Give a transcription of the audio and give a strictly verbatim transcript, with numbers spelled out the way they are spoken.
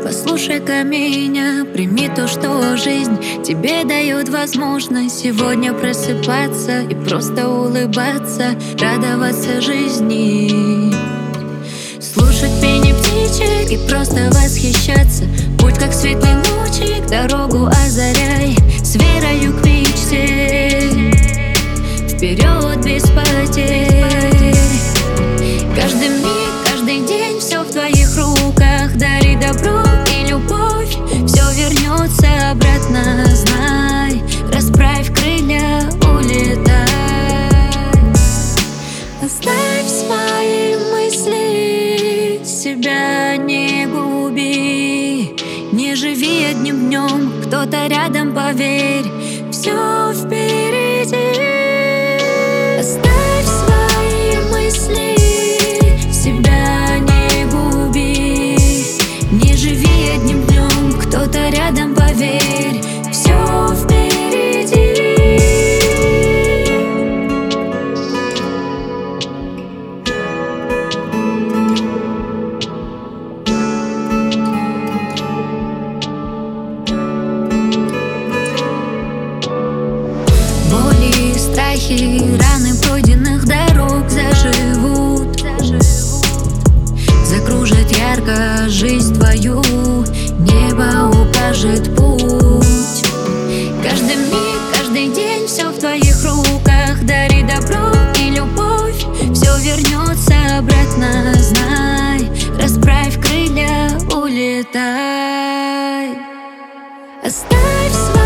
Послушай-ка меня, прими то, что жизнь тебе дает возможность сегодня просыпаться и просто улыбаться, радоваться жизни. Слушать пение птичек и просто восхищаться. Путь как светлый лучик, дорогу озаряй, с верою к мечте, вперед без потерь. Каждый миг, каждый день, все в твоих руках. Дари добро и любовь, все вернется обратно. Знай, расправь крылья, улетай. Оставь свои мысли, себя не губи. Не живи одним днем, кто-то рядом, поверь, все впереди. Оставь свои мысли, себя не губи. Не живи одним днем, кто-то рядом, поверь, все впереди. Боли, страхи, раны пройденных дорог заживут, закружит ярко жизнь твою, небо укажет путь. Каждый миг, каждый день, все в твоих руках. Дари добро и любовь, все вернется обратно. Знай, расправь крылья, улетай. Оставь свои